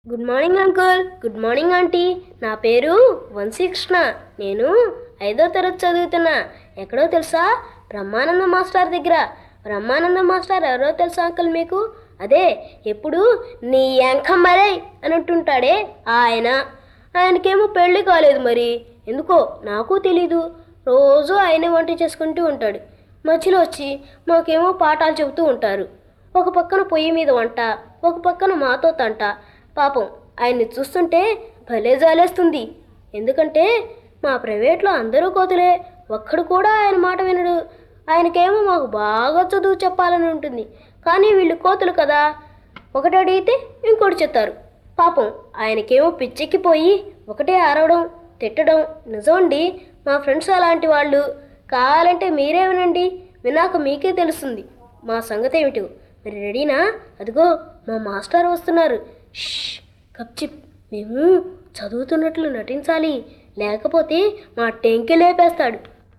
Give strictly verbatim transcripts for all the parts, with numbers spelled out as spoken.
Good morning uncle. Good morning aunty. నా పేరు వంశీకృష్ణ. నేను ఐదో తరగతి చదువుతున్నా. ఎక్కడో తెలుసా? బ్రహ్మానంద మాస్టర్ దగ్గర. బ్రహ్మానంద మాస్టర్ ఎవరో తెలుసా అంకుల్ మీకు? అదే ఎప్పుడు నీ ఎంకమ్మరై అని అంటుంటాడే ఆయన. ఆయనకేమో పెళ్ళి కాలేదు, మరి ఎందుకో నాకు తెలీదు. రోజు ఆయనే వంట చేసుకుంటూ ఉంటాడు. మధ్యలో వచ్చి మాకేమో పాఠాలు చెబుతూ ఉంటారు. ఒక పక్కన పొయ్యి మీద వంట, ఒక పక్కన మాతో తంట. పాపం ఆయన్ని చూస్తుంటే భలే జాలేస్తుంది. ఎందుకంటే మా ప్రైవేట్లో అందరూ కోతులే, ఒక్కడు కూడా ఆయన మాట వినడు. ఆయనకేమో మాకు బాగా చదువు చెప్పాలని ఉంటుంది, కానీ వీళ్ళు కోతులు కదా, ఒకటి అడిగితే ఇంకోటి చెప్తారు. పాపం ఆయనకేమో పిచ్చెక్కిపోయి ఒకటే అరవడం, తిట్టడం. నిజమండి, మా ఫ్రెండ్స్ అలాంటి వాళ్ళు. కావాలంటే మీరే వినండి, విన్నాక మీకే తెలుస్తుంది మా సంగతి ఏమిటో. మరి రెడీనా? అదిగో మా మాస్టర్ వస్తున్నారు. షష్, కప్చిప్. మేము చదువుతున్నట్లు నటించాలి, లేకపోతే మా టెంకి లేపేస్తాడు.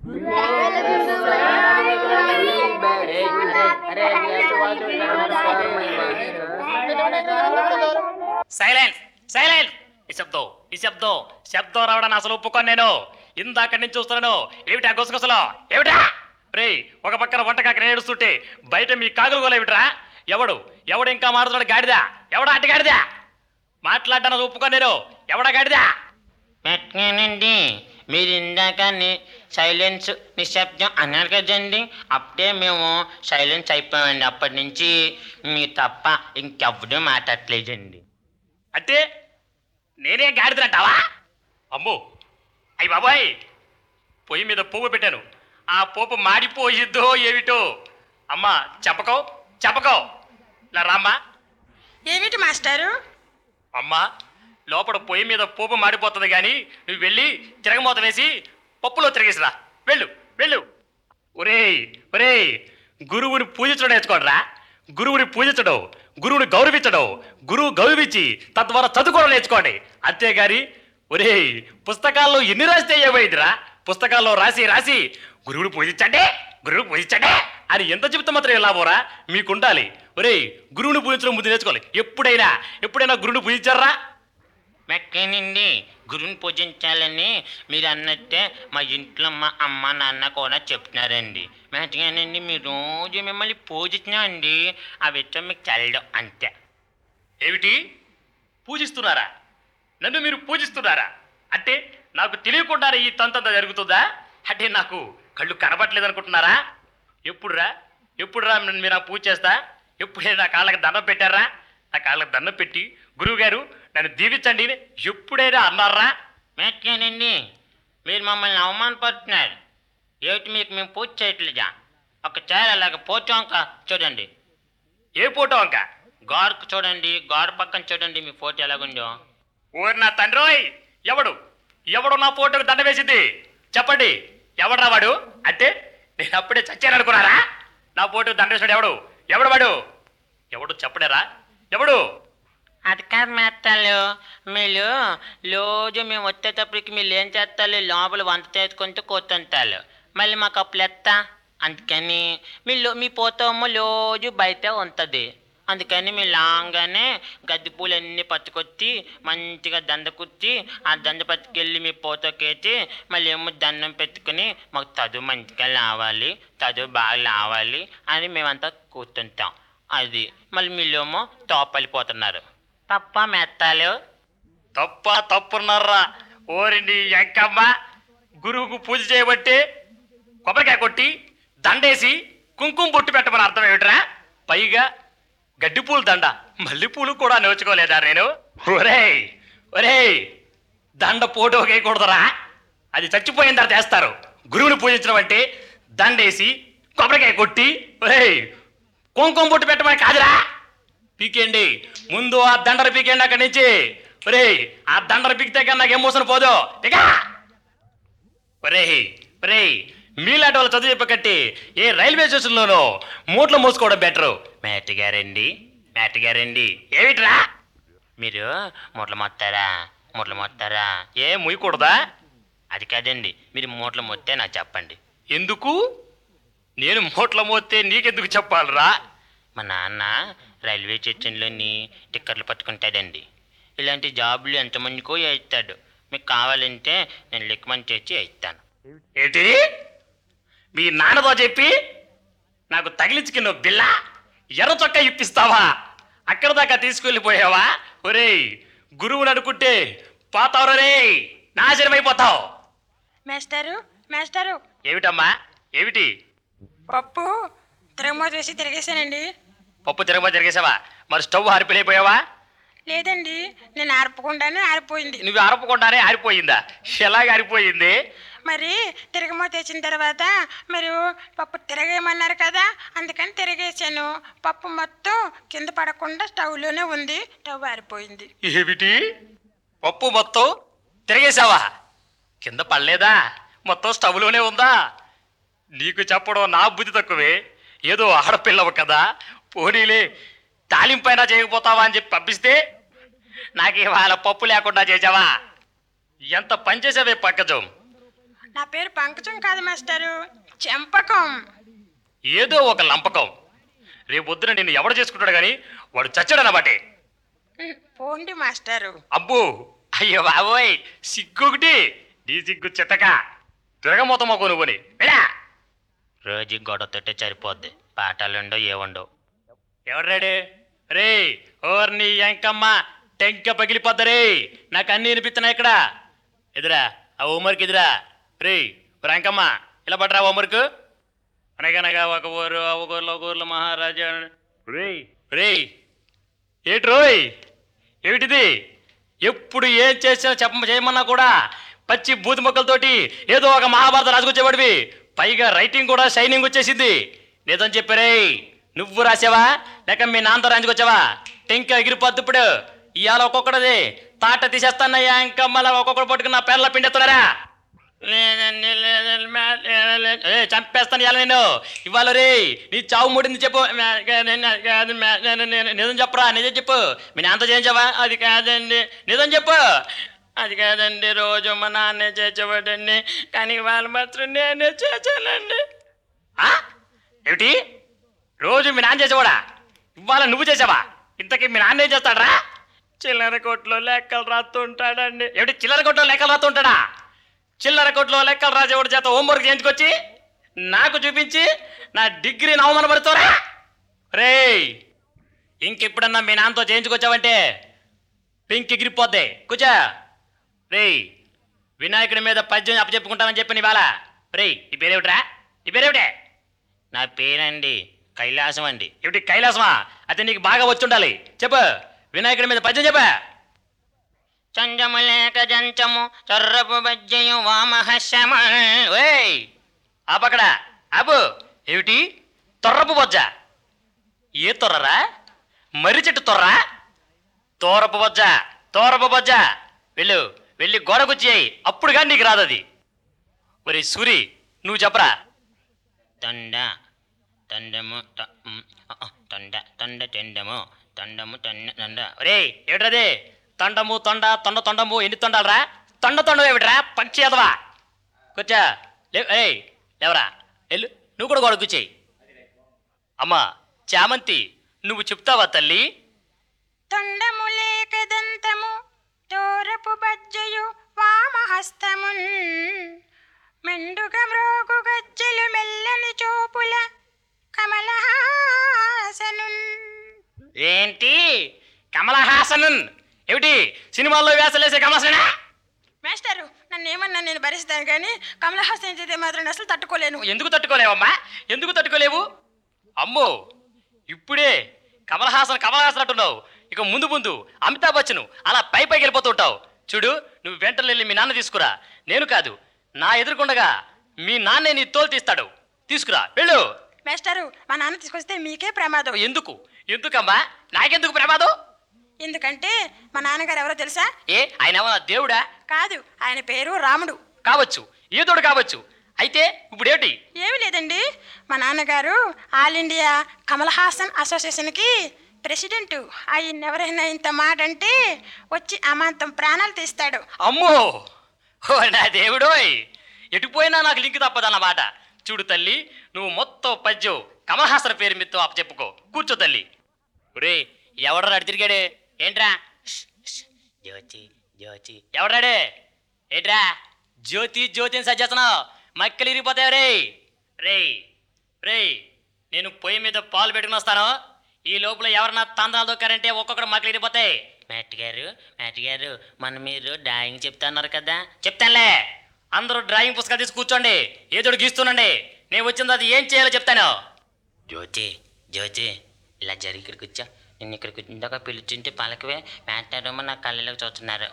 సైలెన్స్ సైలెన్స్ నిశ్శబ్దం నిశ్శబ్దం. శబ్దం రావడం అసలు ఒప్పుకోను నేను. ఇందాక నుంచి చూస్తున్నాను. ఏమిటా గుసగుసలో? ఏమిటా రే? ఒక పక్కన వంటకాక నేడుస్తుంటే బయట మీ కాకులు కూడా ఏమిట్రా? ఎవడు ఎవడు ఇంకా మారుతున్నాడు? గాడిదా? ఎవడా అట్టి గాడిదా? మాట్లాడ్డాను ఒప్పుకోను నేను. ఎవడా గాడిదా? పెట్టానండి. మీరు ఇందాక సైలెన్స్ నిశ్శబ్దం అన్నారు కదండి, అప్పుడే మేము సైలెన్స్ అయిపోయామండి. అప్పటి నుంచి మీ తప్ప ఇంకెవ్వడూ మాట్లాడలేదండి. అంటే నేనే గాడిదనంటావా? అమ్మో, అయ్యి బాబాయ్, పొయ్యి మీద పువ్వు పెట్టాను. ఆ పోపు మాడిపోయిద్దో ఏమిటో. అమ్మా చెప్పకో చెప్పకో. ఇలా రామ్మా. ఏమిటి మాస్టారు? అమ్మా, లోపల పొయ్యి మీద పోపు మాడిపోతుంది కానీ నువ్వు వెళ్ళి తిరగమూత వేసి పప్పులో తిరిగేసిరా. వెళ్ళు వెళ్ళు. ఒరేయ్ ఒరేయ్, గురువుని పూజించడం నేర్చుకోడరా. గురువుని పూజించడం, గురువుని గౌరవించడం, గురువు గౌరవించి తద్వారా చదువుకోవడం నేర్చుకోండి. అంతేగాని ఒరేయ్, పుస్తకాల్లో ఎన్ని రాస్తే ఏమైందిరా? పుస్తకాల్లో రాసి రాసి గురువుని పూజించండి, గురువుని పూజించండి అని ఎంత చెబుతా మాత్రం ఎలా పోరా? మీకుండాలి. ఒరేయ్, గురువుని పూజించడం ముందు నేర్చుకోవాలి. ఎప్పుడైనా ఎప్పుడైనా గురువుని పూజించారా? మెక్కేనండి, గురువుని పూజించాలని మీరు అన్నట్టే మా ఇంట్లో మా అమ్మ నాన్న కూడా చెప్తున్నారండి. మెట్టగానండి, మీరు రోజు మిమ్మల్ని పూజించినామండి. ఆ విషయం మీకు తెలడం అంతే. ఏమిటి పూజిస్తున్నారా? నన్ను మీరు పూజిస్తున్నారా? అంటే నాకు తెలియకుండానే ఈ తంతంత జరుగుతుందా? అంటే నాకు కళ్ళు కనబట్లేదు అనుకుంటున్నారా? ఎప్పుడురా ఎప్పుడురా మీరు నాకు పూజ చేస్తా? ఎప్పుడైనా నా కాళ్ళకి దండం పెట్టారా? నా కాళ్ళకి దండం పెట్టి గురువు గారు నన్ను దీవించండి ఎప్పుడైనా అన్నారా? మెట్టగానండి, మీరు మమ్మల్ని అవమానపడుతున్నారు. ఏమిటి, మీకు మేము పూజ చేయట్లేదా? ఒకసారి అలాగ పోచోంక చూడండి. ఏ ఫోటో అంక? గోడకు చూడండి, గోడ పక్కన చూడండి మీ ఫోటో ఎలాగుందో. ఓరి నా తండ్రోయ్, ఎవడు ఎవడు నా ఫోటోకి దండ వేసింది? చెప్పండి, ఎవడరా వాడు? అంటే నేను అప్పుడే చచ్చాను అనుకున్నారా? నా ఫోటోకి దండ వేసాడు ఎవడు? ఎవడు వాడు? ఎవడు చెప్పడేరా? ఎవడు? అది కాదు మెత్తాలు, మీరు రోజు మేము వచ్చేటప్పటికి మీరు ఏం చేస్తారు, లోపల వంట చేసుకుంటూ కూర్చుంటారు. మళ్ళీ మాకు అప్పులు ఎత్తా. అందుకని మీరు మీ పోతామో రోజు బయట ఉంటుంది. అందుకని మీరు లాగానే గడ్డి పూలు అన్నీ పట్టుకొచ్చి మంచిగా దండ కుట్టి ఆ దండ పట్టుకెళ్ళి మీ పోతోకేసి మళ్ళీ ఏమో దండం పెట్టుకుని మాకు చదువు మంచిగా రావాలి, చదువు బాగా రావాలి అని మేమంతా కూర్చుంటాం. అది మళ్ళీ మీరేమో తోపలిపోతున్నారు. తప్ప మెత్తాలు? తప్ప తప్పున్నారా? ఓరిండి ఎంకమ్మ, గురువుకు పూజ చేయబట్టి కొబ్బరికాయ కొట్టి దండేసి కుంకుమ బొట్టు పెట్టమని అర్థం ఏమిట్రా? పైగా గడ్డిపూలు దండ, మల్లెపూలు కూడా నేర్చుకోలేదా నేను? ఒరేయ్ ఒరేయ్, దండ పోటో వేయకూడదురా. అది చచ్చిపోయిన తర్వాత చేస్తారు. గురువుని పూజించడం అంటే దండేసి కొబ్బరికాయ కొట్టి ఒరేయ్ కుంకుమ బొట్టు పెట్టమని కాదురా. పీకేండి ముందు ఆ దండలు పీకేండి అక్కడి నుంచి. ఒరేయ్, ఆ దండలు పీకితే కన్నా నాకేం మోసం పోదు. ఇక ఒరేయ్ ఒరేయ్, మీలాంటి వాళ్ళు చదువు చెప్పకట్టి ఏ రైల్వే స్టేషన్లోనో మూట్లు మోసుకోవడం బెటరు. మేటగారండి, మేటగారండి, ఏమిట్రా? మీరు మూటలు మొత్తారా? మూటలు మొత్తారా? ఏ ముయ్యకూడదా? అది కాదండి, మీరు మూటలు మొత్తే నాకు చెప్పండి. ఎందుకు? నేను మూట్ల మోస్తే నీకెందుకు చెప్పాలరా? మా నాన్న రైల్వే స్టేషన్లోని టిక్కెట్లు పట్టుకుంటాడండి. ఇలాంటి జాబులు ఎంతమందికో ఇస్తాడు. మీకు కావాలంటే నేను రికమెండ్ చేసి ఇస్తాను. ఏంటి మీ నాన్నతో చెప్పి నాకు తగిలించుకున్న బిల్ల ఎర్ర చొక్క ఇప్పిస్తావా? అక్కడ దాకా తీసుకెళ్ళిపోయావా? ఒరేయ్ గురువుని అనుకుంటే పోతావు రే, నాశనమైపోతావు. మాస్టారు మాస్టారు ఏమిటమ్మా ఏమిటి? పప్పు తిరగమోత వేసి తిరిగేశానండి. పప్పు తిరగబో తిరిగేసావా? మరి స్టవ్ ఆరిపోయిపోయావా? లేదండి, నేను ఆర్పకుండానే ఆరిపోయింది. నువ్వు ఆరపకుండానే ఆరిపోయిందా? ఎలాగ ఆరిపోయింది? మరి తిరగమోత వేసిన తర్వాత మీరు పప్పు తిరగేయమన్నారు కదా, అందుకని తిరగేసాను. పప్పు మొత్తం కింద పడకుండా స్టవ్లోనే ఉంది, స్టవ్ ఆరిపోయింది. ఏమిటి పప్పు మొత్తం తిరిగేసావా? కింద పడలేదా? మొత్తం స్టవ్లోనే ఉందా? నీకు చెప్పడం నా బుద్ధి తక్కువే. ఏదో ఆడపిల్లవు కదా, పోనీలే తాలింపైనా చేయకపోతావా అని చెప్పి పంపిస్తే నాకు ఇవాళ పప్పు లేకుండా చేసావా? ఎంత పని చేసావే పక్కజం. నా పేరు పంకజం కాదు మాస్టారు, చెంపకం. ఏదో ఒక లంపకం. రేపొద్దున నిన్ను ఎవడు చేసుకుంటాడు కానీ వాడు చచ్చాడన్నమాటే. ఉహ్, పోండి మాస్టారు. అబ్బో అయ్యో బాబోయ్, సిగ్గొకటి. నీ సిగ్గు చిత్తక తిరగమోత మొక్క నువ్వుని వెళ్ళా. రోజు గొడవ తొట్టే సరిపోద్ది, పాఠాలుండో ఏముండో. ఎవడ్రాడు? రే ఓర్ని ఎంకమ్మ టెంక పగిలిపోద్దరే, నాకు అన్ని వినిపిస్తున్నాయి ఇక్కడ. ఎదురా ఆ హోంవర్క్ ఎదురా. రే రంకమ్మ ఇలా పడరా హోంవర్క్. అనగనగా ఒక ఊరు ఆ ఒక ఊర్లో ఒక ఊర్లో మహారాజా. రే రే ఏటి రోయ్ ఏమిటిది? ఎప్పుడు ఏం చేసినా చెప్ప చేయమన్నా కూడా పచ్చి బూతి మొక్కలతోటి ఏదో ఒక మహాభారత రాసుకొచ్చేవాడివి. పైగా రైటింగ్ కూడా షైనింగ్ వచ్చేసింది. నిజం చెప్పారే, నువ్వు రాసావా లేక మీ నాన్నతో రాయించుకొచ్చావా? టెంక ఎగిరిపోద్దు ఇప్పుడు. ఇవాళ ఒక్కొక్కడది తాట తీసేస్తానయ్యా, ఇంకా మళ్ళీ ఒక్కొక్కడు పట్టుకుని నా పేర్ల పిండెత్తున్నారా? లేదండి లేదండి మ్యా లేదు, లేదు. ఏ చంపేస్తాను ఇవాళ నేను. ఇవాళ రే నీ చావు ముడింది చెప్పు. మ్యా కాదండి, అది కాదు మ్యా నేను- నేను- నిజం చెప్పరా, నిజం చెప్పు. మీ నాన్నతో చేయించావా? అది కాదండి, నిజం చెప్పు. అది కాదండి. రోజు మా నాన్నే చేసేవాడండి, కానీ వాళ్ళు మాత్రం నేనే చేశానండి. ఆ? ఏమిటి రోజు మీ నాన్న చేసేవాడా? ఇవాళ నువ్వు చేసావా? ఇంతకీ మీ నాన్న ఏం చేస్తాడరా? చిల్లర కొట్లో లెక్కలు రాస్తుంటాడండి. ఏమిటి చిల్లర కొట్లో లెక్కలు రాస్తుంటాడా? చిల్లర కొట్లో లెక్కలు రాసేవాడి చేత హోంవర్క్ చేయించుకొచ్చి నాకు చూపించి నా డిగ్రీని అవమానపరుస్తారా? రే ఇంకెప్పుడన్నా మీ నాన్నతో చేయించుకొచ్చావంటే పింక్ ఎగిరిపోద్ది. కూర్చో. రే వినాయకుడి మీద పద్యం అప్పచెప్పుకుంటామని చెప్పి ఇవాళ. రే ఈ పేరేమిట్రా? ఈ పేరేమిటే? నా పేరండి కైలాసం అండి. ఏమిటి కైలాసమా? అయితే నీకు బాగా వచ్చుండాలి. చెప్పు వినాయకుడి మీద పద్యం చెప్పా. చంజము లేక జంచము చర్రపు బజ్జయు వామహశమ. ఓయ్ ఆపక్కడ ఆపు. ఏమిటి తొర్రపు బొజ్జ? ఏ తొర్రరా? మర్రి చెట్టు తొర్రా? తోరపు బొజ్జ, తోరపు బొజ్జ. వెళ్ళు వెళ్ళి గోడ గుచ్చేయి, అప్పుడు కానీ నీకు రాదది. ఒరే సూరి నువ్వు చెప్పరా. తొండ తొండము త- మ్, ఆ, ఆ, తొండ తొండ తొండము తొండము తొండ తొండ. ఒరే ఏమిటది? తొండము తొండ తొండ తొండము ఎన్ని తొండాలరా? తొండ తొండ ఏమిట్రా పక్షి ఎదవా? కూర్చో. లే ఏయ్ లేవరా, వెళ్ళు నువ్వు కూడా గోడ గుచ్చేయి. అమ్మా చామంతి నువ్వు చెప్తావా తల్లి? తొండము లేక దంతము తోరపు బజ్జయు వామహస్తమున్ మెండుగ మ్రోగు గజ్జలు మెల్లని చూపుల కమలహాసనున్. ఏంటి కమలహాసన్? ఏమిటి సినిమాల్లో వేసలేసే కమలహాసనా? మాస్టారు నన్ను ఏమన్నా నేను భరిస్తాను, కానీ కమలహాసన్ చేతే మాత్రం అసలు తట్టుకోలేను. ఎందుకు తట్టుకోలేవమ్మా? ఎందుకు తట్టుకోలేవు? అమ్మో ఇప్పుడే కమలహాసన్ కమలహాసన్ అంటున్నావు, ఇక ముందు ముందు అమితాబ్ బచ్చన్ అలా పై పైకి వెళ్ళిపోతూ ఉంటావు. చూడు నువ్వు వెంటనే వెళ్ళి మీ నాన్న తీసుకురా. నేను కాదు, నా ఎదుర్కొండగా మీ నాన్నే నీ తోలు తీస్తాడు. తీసుకురా వెళ్ళు. మాస్టారు మా నాన్న తీసుకొస్తే మీకే ప్రమాదం. ఎందుకు? ఎందుకమ్మా నాకెందుకు ప్రమాదం? ఎందుకంటే మా నాన్నగారు ఎవరో తెలుసా? ఏ ఆయన ఏమన్నా దేవుడా? కాదు, ఆయన పేరు రాముడు. కావచ్చు, ఏదోడు కావచ్చు. అయితే ఇప్పుడు ఏమిటి? ఏమీ లేదండి, మా నాన్నగారు ఆల్ ఇండియా కమల్ హాసన్ అసోసియేషన్కి ప్రెసిడెంట్. ఆయన ఎవరైనా ఇంత మాట అంటే వచ్చి అమాంతం ప్రాణాలు తీస్తాడు. అమ్మో ఓ నా దేవుడోయ్, ఎటుపోయినా నాకు లింక్ తప్పదన్నమాట. చూడు తల్లి, నువ్వు మొత్తం పద్యం కమలహాసన్ పేరు మీతో అప్పచెప్పుకో. కూర్చో తల్లి. ఒరే ఎవడరా అడి తిరిగాడే? ఏంట్రా జ్యోతి జ్యోతి ఎవడాడే ఏట్రా జ్యోతి జ్యోతి అని సజ్జేస్తున్నావు మక్కలు ఇరిగిపోతావు రే రే రే నేను పొయ్యి మీద పాలు పెట్టుకుని వస్తాను ఈ లోపల ఎవరన్నా తందాలు దొక్కారంటే ఒక్కొక్కడు మక్కలు ఇరిగిపోతాయి. మేట్ గారు మేట్ గారు మన మీరు డ్రాయింగ్ చెప్తున్నారు కదా. చెప్తానులే అందరూ డ్రాయింగ్ పుస్తకాలు తీసి కూర్చోండి ఏదోడు గీస్తుండండి నేను వచ్చింది అది ఏం చేయాలో చెప్తాను. జ్యోతి జ్యోతి ఇలా జరిగి ఇక్కడికి వచ్చా. నిన్ను ఇక్కడికి ఇందాక పిలుచుంటే పలకవే మాట్లాడమో నా కళ్ళలోకి చూస్తున్నారు.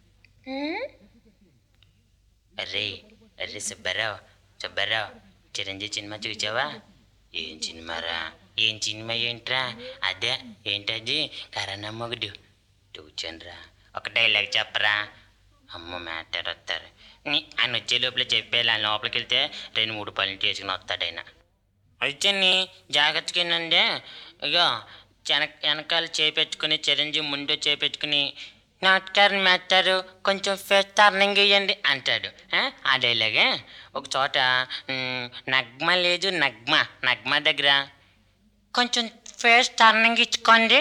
అర్రే అర్రే సుబ్బారావు సుబ్బారావు చిరంజీవి సినిమా చూసావా? ఏం సినిమారా? ఏం సినిమా ఏంట్రా? అదే ఏంటది కరోనా మొగుడు చూచానురా. ఒక డైలాగ్ చెప్పరా? అమ్మ మ్యాటర్ వస్తారు ఆయన వచ్చే లోపల చెప్పేలా లోపలికి వెళ్తే రెండు మూడు పనులు చేసుకుని వస్తాడు ఆయన. అయితే జాగ్రత్తగానండి ఇక వెనక వెనకాల చేపెట్టుకుని చిరంజీవి ముందు చేపెట్టుకుని నాటకాన్ని మెట్టారు కొంచెం ఫేస్ టర్నింగ్ ఇవ్వండి అంటాడు. ఆ డైలాగే ఒక చోట నగ్మ లేదు నగ్మ నగ్మ దగ్గర కొంచెం ఫేస్ టర్నింగ్ ఇచ్చుకోండి.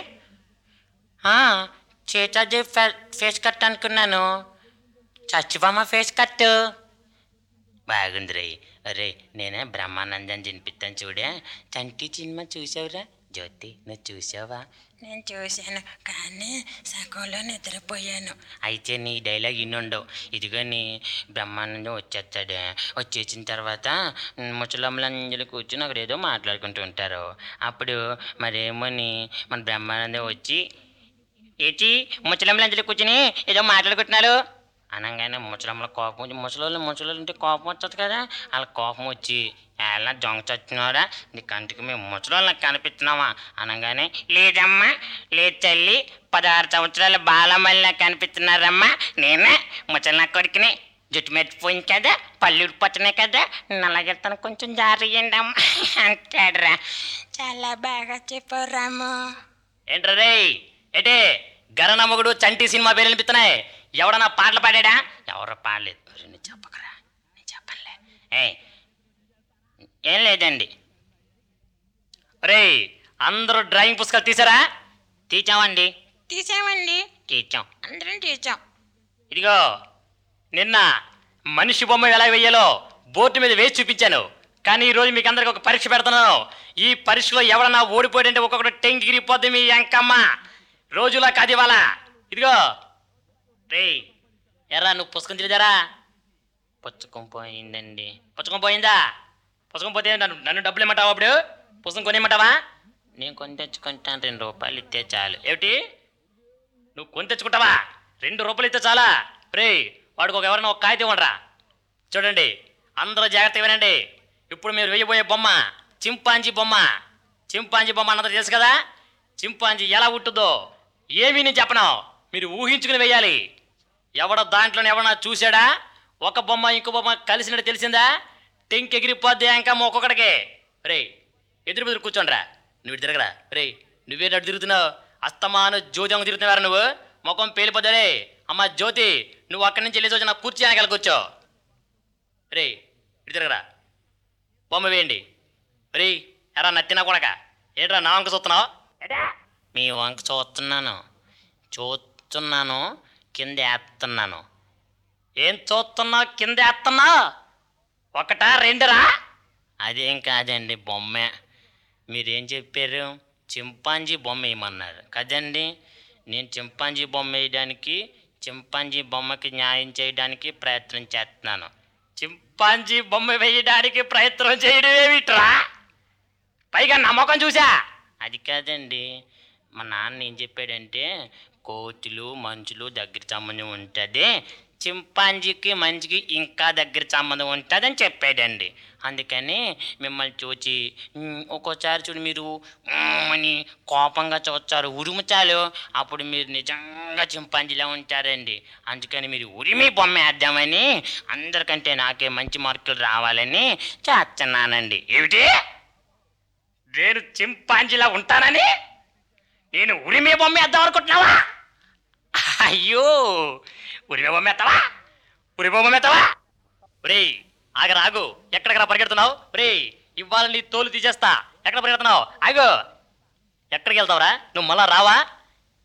చేతది ఫే ఫేస్ కట్ అనుకున్నాను చచ్చిపోమ్మ ఫేస్ కట్ బాగుంది రే. అరే నేనే బ్రహ్మానందాన్ని తినిపిస్తాను చూడే. చంటి సినిమా చూసావురా జ్యోతి? నువ్వు చూసావా? నేను చూశాను కానీ సగంలో నిద్రపోయాను. అయితే నీ డైలాగ్ ఇన్నుండవు. ఇదిగోని బ్రహ్మానందం వచ్చేస్తాడు. వచ్చేసిన తర్వాత ముసలమ్మలందరూ కూర్చుని అక్కడ ఏదో మాట్లాడుకుంటూ ఉంటారు. అప్పుడు మరేమోని మన బ్రహ్మానందం వచ్చి ఏచి ముసలమ్మలందరూ కూర్చుని ఏదో మాట్లాడుకుంటున్నారు అనగానే ముసలమ్మల కోపం వచ్చి ముసలోళ్ళు ముసలోళ్ళు ఉంటే కోపం వచ్చేది కదా. వాళ్ళ కోపం వచ్చి ఎలా దొంగ చచ్చినారా నీ కంటికి మేము ముసలోళ్ళకి కనిపిస్తున్నావా అనగానే లేదమ్మా లేదు తల్లి పదహారు సంవత్సరాల బాలమ్మల్లా కనిపిస్తున్నారమ్మా నేనే ముసలి కొడుకుని జుట్టు మెట్టిపోయింది కదా పళ్ళు ఉడిపోతున్నాయి కదా నల్లగెళ్తాను కొంచెం జారియండి అమ్మా అంటాడురా. చాలా బాగా చెప్పావు రాము. ఏంట్రా రే ఏటే గరణ మొగుడు చంటి సినిమా పేరు వినిపిస్తున్నాయి. ఎవడన్నా పాటలు పాడా? ఎవరో పాడలేదు. నేను చెప్పకరా నేను చెప్పలే. ఏ ఏం లేదండి. రే అందరూ డ్రాయింగ్ పుస్తకాలు తీసారా? తీసామండి తీసామండి తీసాం అందరం తీసాం. ఇదిగో నిన్న మనిషి బొమ్మ ఎలా వేయాలో బోర్డు మీద వేసి చూపించాను. కానీ ఈరోజు మీకు అందరికి ఒక పరీక్ష పెడుతున్నాను. ఈ పరీక్షలో ఎవరన్నా ఓడిపోయాడంటే ఒక్కొక్కటి టెంగిరిపోద్ది మీ అంకమ్మ రోజులా కాదు ఇవాళ. ఇదిగో రే ఎరా నువ్వు పుస్తకం తెలియదారా? పుచ్చుకొని పోయిందండి. పుస్తకం పోయిందా? పుస్తకం పోతే నన్ను నన్ను డబ్బులు ఇమ్మంటావా? అప్పుడు పుస్తకం కొనిమ్మంటావా? నేను కొని తెచ్చుకుంటాను రెండు రూపాయలు ఇస్తే చాలు. ఏమిటి నువ్వు కొని తెచ్చుకుంటావా? రెండు రూపాయలు ఇస్తే చాలా? రే వాడికి ఒక ఎవరైనా ఒక కాగితం ఇవ్వండిరా. చూడండి అందరూ జాగ్రత్తగా వినండి. ఇప్పుడు మీరు వేయబోయే బొమ్మ చింపాంజీ బొమ్మ. చింపాంజీ బొమ్మ అన్నది తెలుసు కదా. చింపాంజీ ఎలా ఉంటుందో ఏమీ నేను చెప్పను, మీరు ఊహించుకుని వేయాలి. ఎవడ దాంట్లోనే ఎవడన్నా చూసాడా? ఒక బొమ్మ ఇంకో బొమ్మ కలిసినట్టు తెలిసిందా? టెంక్ ఎగిరిపోద్ది ఇంకా ఒక్కొక్కడికి. రే ఎదురు బెదురు కూర్చోండిరా. నువ్వు ఇటు తిరగరా. రే నువ్వేంటి అటు తిరుగుతున్నావు? అస్తమాను జ్యోతి అంగ తిరుగుతున్నావారా నువ్వు? ముఖం పేలిపోతారే. అమ్మ జ్యోతి నువ్వు అక్కడి నుంచి వెళ్ళేసి వచ్చిన కుర్చీ వెనకాల కూర్చో. రే ఇటు తిరగరా. బొమ్మ వేయండి. రే ఎరా నత్తినా కొడక ఏంట్రా నా వంక చూస్తున్నావు? మీ వంక చూస్తున్నాను చూస్తున్నాను కింద వేస్తున్నాను. ఏం చూస్తున్నావు? కింద వేస్తున్నావు? ఒకటా రెండురా? అదేం కాదండి బొమ్మే. మీరేం చెప్పారు? చింపాంజీ బొమ్మ వేయమన్నారు కదండి. నేను చింపాంజీ బొమ్మ వేయడానికి చింపాంజీ బొమ్మకి న్యాయం చేయడానికి ప్రయత్నం చేస్తున్నాను. చింపాంజీ బొమ్మ వేయడానికి ప్రయత్నం చేయడం ఏమిట్రా? పైగా నా ముఖం చూసా. అది కాదండి మా నాన్న ఏం చెప్పాడంటే కోతులు మనుషులు దగ్గర సంబంధం ఉంటుంది, చింపాంజీకి మనిషికి ఇంకా దగ్గర సంబంధం ఉంటుందని చెప్పాడండి. అందుకని మిమ్మల్ని చూచి ఒక్కోసారి చూడు మీరు అని కోపంగా చూస్తారు ఉరుముచాలు, అప్పుడు మీరు నిజంగా చింపాంజీలా ఉంటారండి. అందుకని మీరు ఉరిమి బొమ్మ వేద్దామని అందరికంటే నాకే మంచి మార్కులు రావాలని చేస్తున్నానండి. ఏమిటి నేను చింపాంజీలా ఉంటానని నేను ఉరిమే బొమ్మ వేద్దాం అనుకుంటున్నావా? అయ్యో ఉరిమే బొమ్మ ఎత్తావా? ఉరి బొమ్మ ఎత్తావా? ఒరే ఆగరా ఆగు. ఎక్కడికరా పరిగెడుతున్నావు? ఒరే ఇవాళ నీ తోలు తీసేస్తా. ఎక్కడ పరిగెడుతున్నావు? ఆగు. ఎక్కడికి వెళ్తావురా? నువ్వు మళ్ళా రావా?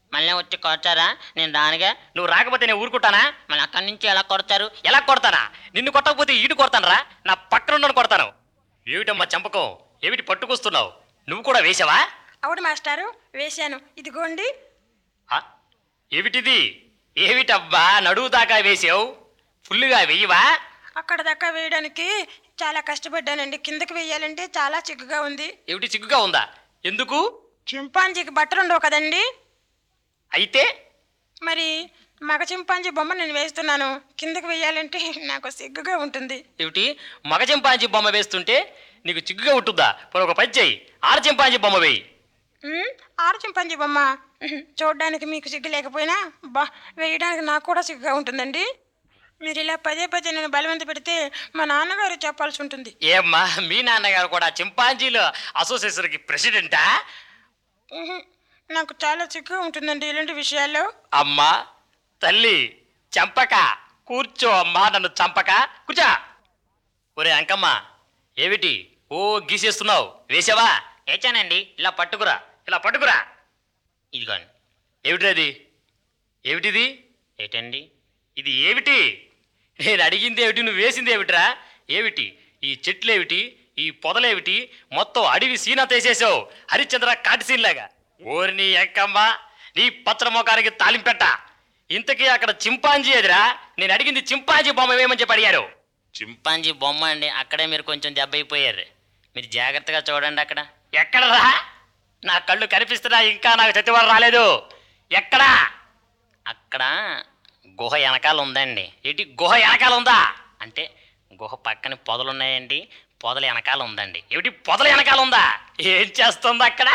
మళ్ళీ వచ్చి కొడతారా? నేను రానుగా. నువ్వు రాకపోతే నేను ఊరుకుంటానా? మళ్ళీ అక్కడి నుంచి ఎలా కొడతారు? ఎలా కొడతానా? నిన్ను కొట్టకపోతే ఈడు కొడతానరా? నా పక్కన ఉన్నను కొడతాను. ఏమిటమ్మా చంపకం, ఏమిటి పట్టుకొస్తున్నావు? నువ్వు కూడా వేసావా? అవును మాస్టారు, వేశాను. ఇదిగోండి. ఆ? ఏమిటిది? ఏమిటబ్బా నడువు దాకా వేసావు? ఫుల్లుగా వెయ్యవా? అక్కడ దాకా వేయడానికి చాలా కష్టపడ్డానండి. కిందకి వేయాలంటే చాలా చిక్కుగా ఉంది. ఏమిటి సిగ్గుగా ఉందా? ఎందుకు? చింపాంజీకి బట్టలు ఉండవు కదండి. అయితే మరి మగ చింపాంజీ బొమ్మ నేను వేస్తున్నాను. కిందకి వేయాలంటే నాకు సిగ్గుగా ఉంటుంది. ఏమిటి? మగ చింపాంజీ బొమ్మ వేస్తుంటే నీకు చిగ్గుగా ఉంటుందా? పోనీ ఒక పని చెయ్యి, ఆడ చింపాంజీ బొమ్మ వేయి. ఉమ్, ఆరు చింపాంజీ బొమ్మ ఉహుం, చూడడానికి మీకు సిగ్గు లేకపోయినా బా వేయడానికి నాకు కూడా సిగ్గుగా ఉంటుందండి. మీరు ఇలా పదే పదే నేను బలవంత పెడితే మా నాన్నగారు చెప్పాల్సి ఉంటుంది. ఏమ్మా మీ నాన్నగారు కూడా చింపాంజీల అసోసియేషన్కి ప్రెసిడెంటా? ఉహుం, నాకు చాలా సిగ్గుగా ఉంటుందండి ఇలాంటి విషయాల్లో. అమ్మా తల్లి చంపక కూర్చో అమ్మా, నన్ను చంపక కూర్చో. ఒరే అంకమ్మ, ఏమిటి ఓ గీసేస్తున్నావు? వేసావా? వేచానండి. ఇలా పట్టుకురా, ఇలా పట్టుకురా. ఇదిగోండి. ఏమిటది? ఏమిటిది? ఏంటండి? ఇది ఏమిటి? నేను అడిగింది ఏమిటి, నువ్వు వేసింది ఏమిట్రా? ఏమిటి ఈ చెట్లేమిటి, ఈ పొదలేమిటి? మొత్తం అడవి సీనా తీసేసావు, హరిశ్చంద్ర కాటిసీన్లాగా. ఓరి నీ అంకమ్మ, నీ పచ్చల మొఖానికి తాలింపెట్ట. ఇంతకీ అక్కడ చింపాంజీ ఎదురా? నేను అడిగింది చింపాంజీ బొమ్మ వేయమని చెప్పి అడిగారు. చింపాంజీ బొమ్మ అండి. అక్కడే మీరు కొంచెం దెబ్బ అయిపోయారు. మీరు జాగ్రత్తగా చూడండి అక్కడ. ఎక్కడరా? నా కళ్ళు కనిపిస్తున్నా, ఇంకా నాకు చచ్చివారు రాలేదు. ఎక్కడా? అక్కడ గుహ వెనకాల ఉందండి. ఏంటి గుహ వెనకాల ఉందా? అంటే గుహ పక్కన పొదలు ఉన్నాయండి, పొదల వెనకాల ఉందండి. ఏమిటి పొదల వెనకాల ఉందా? ఏం చేస్తుంది అక్కడ?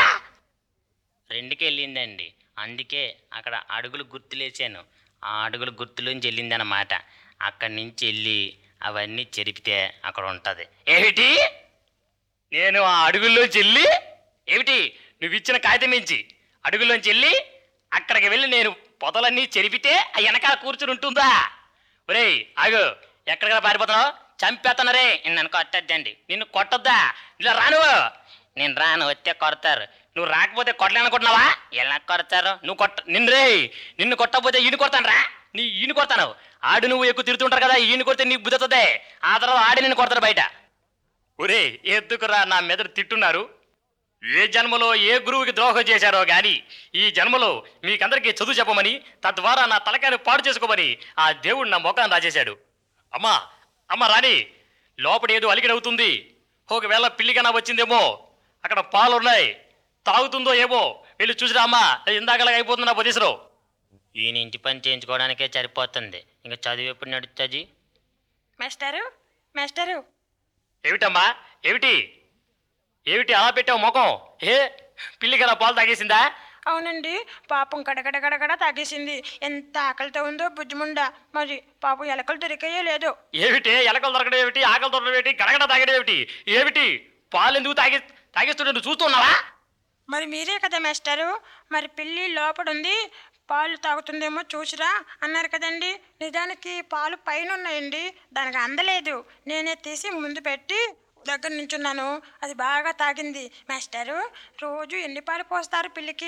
రెండుకి వెళ్ళిందండి. అందుకే అక్కడ అడుగులు గుర్తులేసాను. ఆ అడుగులు గుర్తులోంచి వెళ్ళిందన్నమాట. అక్కడి నుంచి వెళ్ళి అవన్నీ చెరిపితే అక్కడ ఉంటుంది. ఏమిటి? నేను ఆ అడుగుల్లోంచి వెళ్ళి ఏమిటి నువ్వు ఇచ్చిన కాగితం మించి అడుగుల్లోంచి వెళ్ళి అక్కడికి వెళ్ళి నేను పొదలన్నీ చెరిపితే ఆ వెనకాల కూర్చుని ఉంటుందా? ఒరేయ్ ఆగు, ఎక్కడికైనా పారిపోతున్నావు? చంపేస్తున్నారే. నన్ను కొట్టద్దండి. నిన్ను కొట్టొద్దా? ఇలా రాను. నేను రాను, వస్తే కొడతారు. నువ్వు రాకపోతే కొట్టలేనుకుంటున్నావా? ఎలా కొడతారు? నువ్వు కొట్ట నిన్ను రే నిన్ను కొట్టకపోతే ఈయన కొడతాను రా. నీ ఈయన కొడతాను. ఆడు నువ్వు ఎక్కువ తిరుగుతుంటారు కదా, ఈయన కొడితే నీకు బుద్ధవుతుంది. ఆ తర్వాత ఆడి నిన్ను కొడతారు బయట. ఒరే ఎందుకురా నా మెదడు తిట్టున్నారు? ఏ జన్మలో ఏ గురువుకి ద్రోహం చేశారో గాని ఈ జన్మలో మీకందరికీ చదువు చెప్పమని, తద్వారా నా తలకాయను పాడు చేసుకోమని ఆ దేవుడు నా ముఖాన్ని రాజేశాడు. అమ్మా అమ్మ రాణి, లోపల ఏదో అలికిడవుతుంది. ఒకవేళ పిల్లికన్నా వచ్చిందేమో. అక్కడ పాలున్నాయి, తాగుతుందో ఏమో. వెళ్ళి చూసిరా అమ్మా, ఇందాకలాగా అయిపోతుంది నా పొజిషను. ఈయన ఇంటి పని చేయించుకోవడానికే సరిపోతుంది. ఇంకా చదువు ఎప్పుడు నడుస్తుంది? మాస్టారు మాస్టారు ఏమిటమ్మా? ఏమిటి ఏమిటి అలా పెట్టావు ముఖం? ఏ పిల్లికన్నా పాలు తాగేసిందా? అవునండి, పాపం గడగడ గడగడ తాగేసింది. ఎంత ఆకలితో ఉందో బుజ్జిముండా. మరి పాపం ఎలకలు దొరికాయో లేదో. ఏమిటి ఎలకలు దొరకడం ఏమిటి, ఆకలి దొరకడం ఏమిటి, గడగడ తాగడం ఏమిటి? ఏమిటి పాలు ఎందుకు తాగి తాగిస్తుంటే నువ్వు చూస్తున్నావా? మరి మీరే కదా మాస్టారు, మరి పిల్లి లోపడుంది, పాలు తాగుతుందేమో చూసిరా అన్నారు కదండి. నిజానికి పాలు పైన ఉన్నాయండి, దానికి అందలేదు. నేనే తీసి ముందు పెట్టి దగ్గర నుంచున్నాను. అది బాగా తాగింది. మాస్టారు, రోజు ఎన్ని పాలు పోస్తారు పిల్లికి?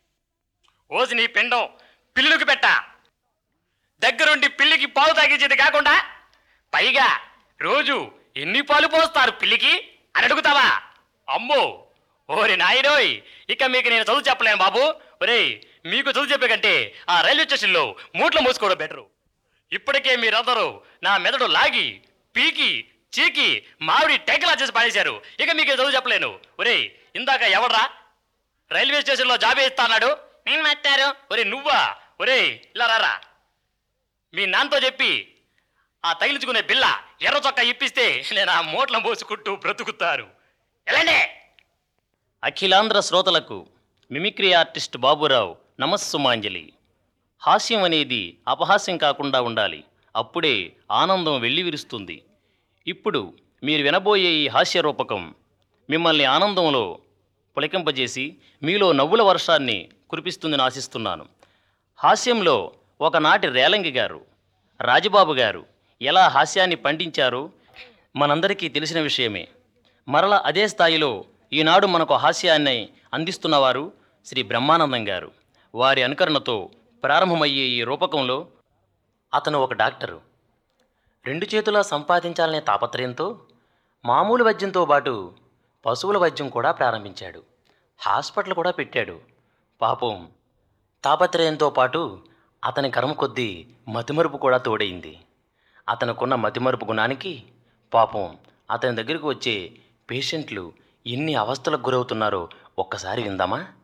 ఓసి నీ పిండం పిల్లుకి పెట్ట. దగ్గరుండి పిల్లికి పాలు తాగించేది కాకుండా పైగా రోజు ఎన్ని పాలు పోస్తారు పిల్లికి అని అడుగుతావా? అమ్మో ఓరి నాయనోయ్, ఇక మీకు నేను చదువు చెప్పలేను బాబు. ఒరేయ్ మీకు చదువు చెప్పే కంటే ఆ రైల్వే స్టేషన్లో మూట్లు మూసుకోవడం బెటరు. ఇప్పటికే మీరందరూ నా మెదడు లాగి పీకి చీకి మామిడి టెంకలా చేసి పాడేశారు. ఇక మీకు చదువు చెప్పలేను. ఒరేయ్ ఇందాక ఎవడ్రా రైల్వే స్టేషన్లో జాబ్ ఇస్తా అన్నాడు? నేను మాస్టారు. ఒరే నువ్వా? ఒరేయ్ ఇలా రారా, మీ నాన్నతో చెప్పి ఆ తగిలించుకునే బిల్ల ఎర్ర చొక్కా ఇప్పిస్తే నేను ఆ మూట్ల మోసుకుంటూ బ్రతుకుతారు. ఎలాండే? అఖిలాంధ్ర శ్రోతలకు మిమిక్రీ ఆర్టిస్ట్ బాబురావు నమస్సుమాంజలి. హాస్యం అనేది అపహాస్యం కాకుండా ఉండాలి, అప్పుడే ఆనందం వెళ్ళి విరుస్తుంది. ఇప్పుడు మీరు వినబోయే ఈ హాస్య రూపకం మిమ్మల్ని ఆనందంలో పులకింపజేసి మీలో నవ్వుల వర్షాన్ని కురిపిస్తుందని ఆశిస్తున్నాను. హాస్యంలో ఒకనాటి రేలంగి గారు, రాజబాబు గారు ఎలా హాస్యాన్ని పండించారో మనందరికీ తెలిసిన విషయమే. మరల అదే స్థాయిలో ఈనాడు మనకు హాస్యాన్ని అందిస్తున్నవారు శ్రీ బ్రహ్మానందం గారు. వారి అనుకరణతో ప్రారంభమయ్యే ఈ రూపకంలో అతను ఒక డాక్టరు. రెండు చేతులా సంపాదించాలనే తాపత్రయంతో మామూలు వైద్యంతో పాటు పశువుల వైద్యం కూడా ప్రారంభించాడు. హాస్పిటల్ కూడా పెట్టాడు. పాపం తాపత్రయంతో పాటు అతని కర్మ కొద్దీ మతిమరుపు కూడా తోడైంది. అతనుకున్న మతిమరుపు గుణానికి పాపం అతని దగ్గరికి వచ్చే పేషెంట్లు ఎన్ని అవస్థలకు గురవుతున్నారో ఒక్కసారి విందామా?